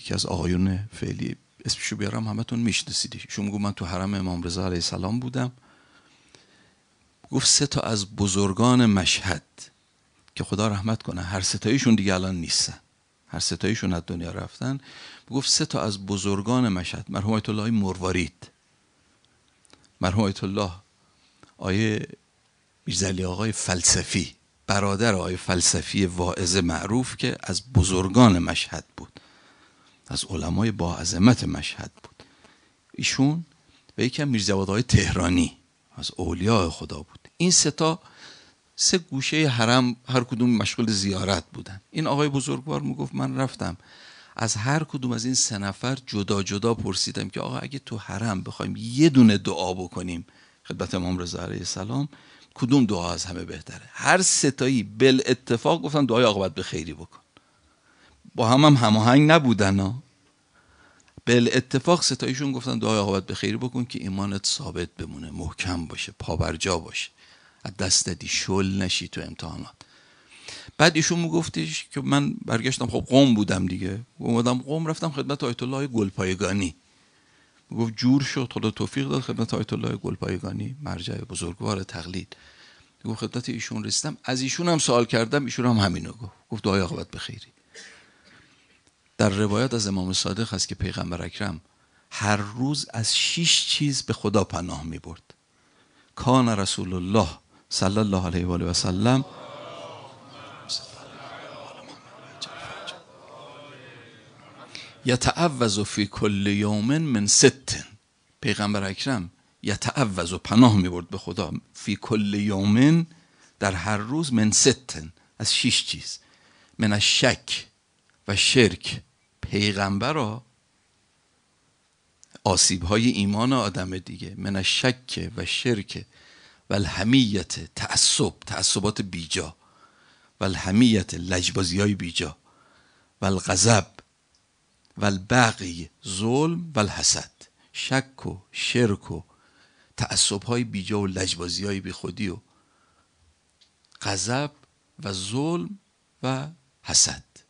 یکی از آقایون فعلی، اسمشو بیارم همتون میشناسیدش، ایشون میگه من تو حرم امام رضا علیه السلام بودم. گفت 3 تا از بزرگان مشهد که خدا رحمت کنه، هر 3 تایشون دیگه الان نیستن، هر 3 تایشون از دنیا رفتن. گفت 3 تا از بزرگان مشهد، مرحوم آیت الله مروارید، مرحوم آیت الله آیه میرزا آقای فلسفی، برادر آقای فلسفی واعظ معروف که از بزرگان مشهد بود، از علمای با عظمت مشهد بود ایشون، و یکی هم میرزا آقای تهرانی از اولیاء خدا بود. این 3 تا 3 گوشه حرم هر کدوم مشغول زیارت بودن. این آقای بزرگوار میگفت من رفتم از هر کدوم از این 3 نفر جدا جدا پرسیدم که آقا اگه تو حرم بخوایم یه دونه دعا بکنیم خدمت امام رضا علیه السلام، کدوم دعا از همه بهتره؟ هر 3 تایی بالاتفاق گفتن دعای عاقبت به خیری بکن. با هم هماهنگ نبودن ها، بالاتفاق 3 تایشون گفتن دعای عاقبت به خیری بکن که ایمانت ثابت بمونه، محکم باشه، پابرجا باشه، از دست ندی، شل نشی تو امتحانات. بعد ایشون میگفتش که من برگشتم، خب قم بودم دیگه، اومدم قم، رفتم خدمت آیت الله گلپایگانی، میگفت جور شد، خدا توفیق داد، خدمت آیت الله گلپایگانی مرجع بزرگوار تقلید، میگفت خدمت ایشون رسیدم، از ایشون هم سوال کردم، ایشون هم همینو گفت دعای عاقبت به خیری. در روایت از امام صادق هست که پیغمبر اکرم هر روز از 6 چیز به خدا پناه می برد. کان رسول الله صلی الله علیه و آله و سلم یتعوذ فی کل یوم من 6، پیغمبر اکرم یتعوذ و پناه می برد به خدا، فی کل یوم، در هر روز، من 6، از 6 چیز، من الشک و شرک، پیغمبر را آسیب های ایمان آدم دیگه، من الشک و شرک و الحمیت، تعصبات بیجا، و الحمیت، لجبازی های بیجا، و الغضب و البغی، ظلم، و الحسد، شک و شرک و تعصب های بیجا و لجبازی های بی خودی و غضب و ظلم و حسد.